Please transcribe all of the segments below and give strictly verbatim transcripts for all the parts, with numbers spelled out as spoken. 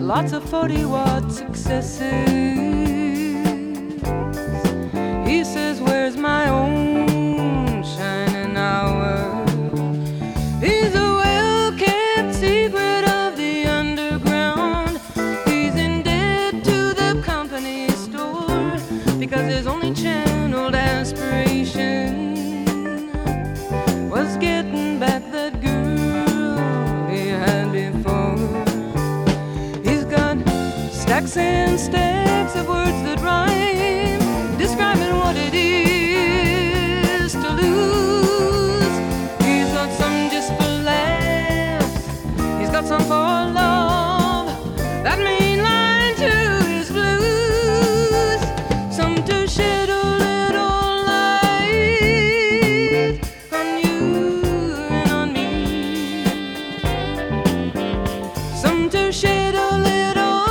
lots of forty watt successes. He says, where's my own shining hour? He's a well-kept secret of the underground. He's in debt to the company store because his only channeled aspiration was getting back that girl he had before. He's got stacks and stacks of words that rhyme, describing what it is to lose. He's got some just for laughs, he's got some for love, that main line to his blues, some to shed a little light on you and on me, some to shed a little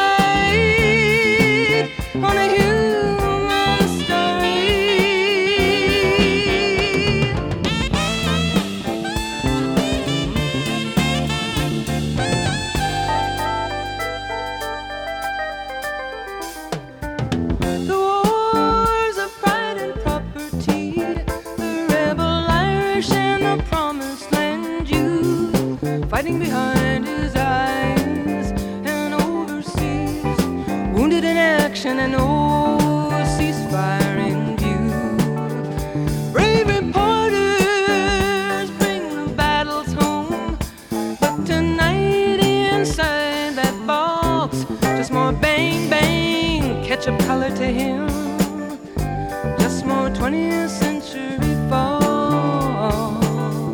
light on a human story. The wars of pride and property, the rebel Irish and the promised land Jew, fighting behind his eyes and overseas, wounded in action and no ceasefire in view. Brave reporters bring the battles home, but tonight inside that box, just more bang bang, ketchup color to him, just more twentieth century false.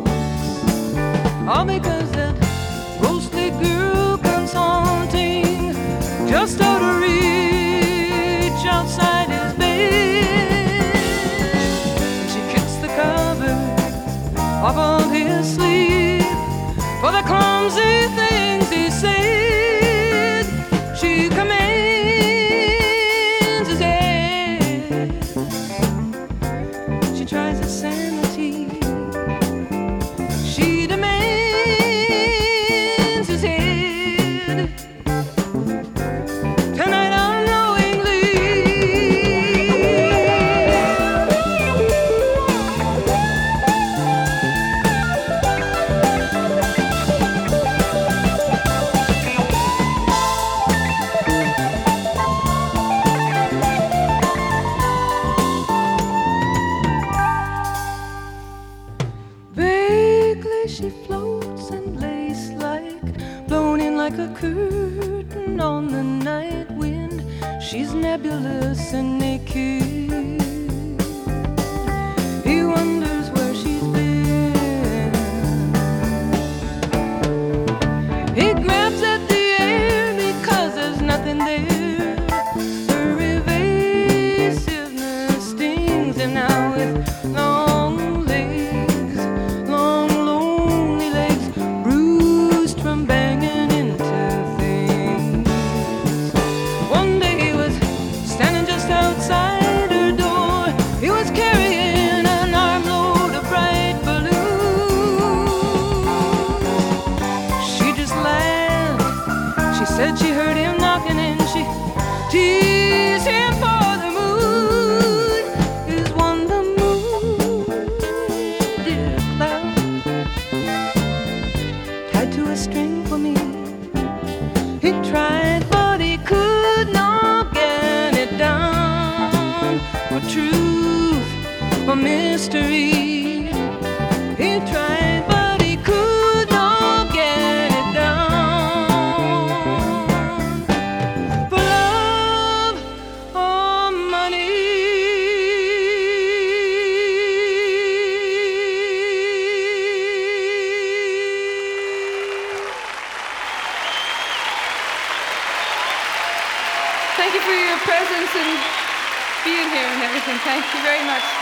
All because that ghostly girl comes haunting just out of reach outside his bed. And she kicks the covers off of his sleep for the clumsy things he said. She commands his head, she tries his sanity, she demands his head. Tonight unknowingly, vaguely she floats and lace like, blown in like a curtain on the night wind. She's nebulous and naked. He wonders where she's been. He grabs at the air because there's nothing there. Her evasiveness stings him now with long legs, long lonely legs, bruised from banging into things. One day he was standing just outside her door. He was carrying an armload of bright balloons. She just laughed. She said she heard him knocking and she teased him for the moon. Is one the moon, dear cloud, tied to a string for me? He tried, but he could not get it down. For truth, for mystery, he tried, but he could not get it down. For love or money. Thank you for your presence and being here and everything. Thank you very much.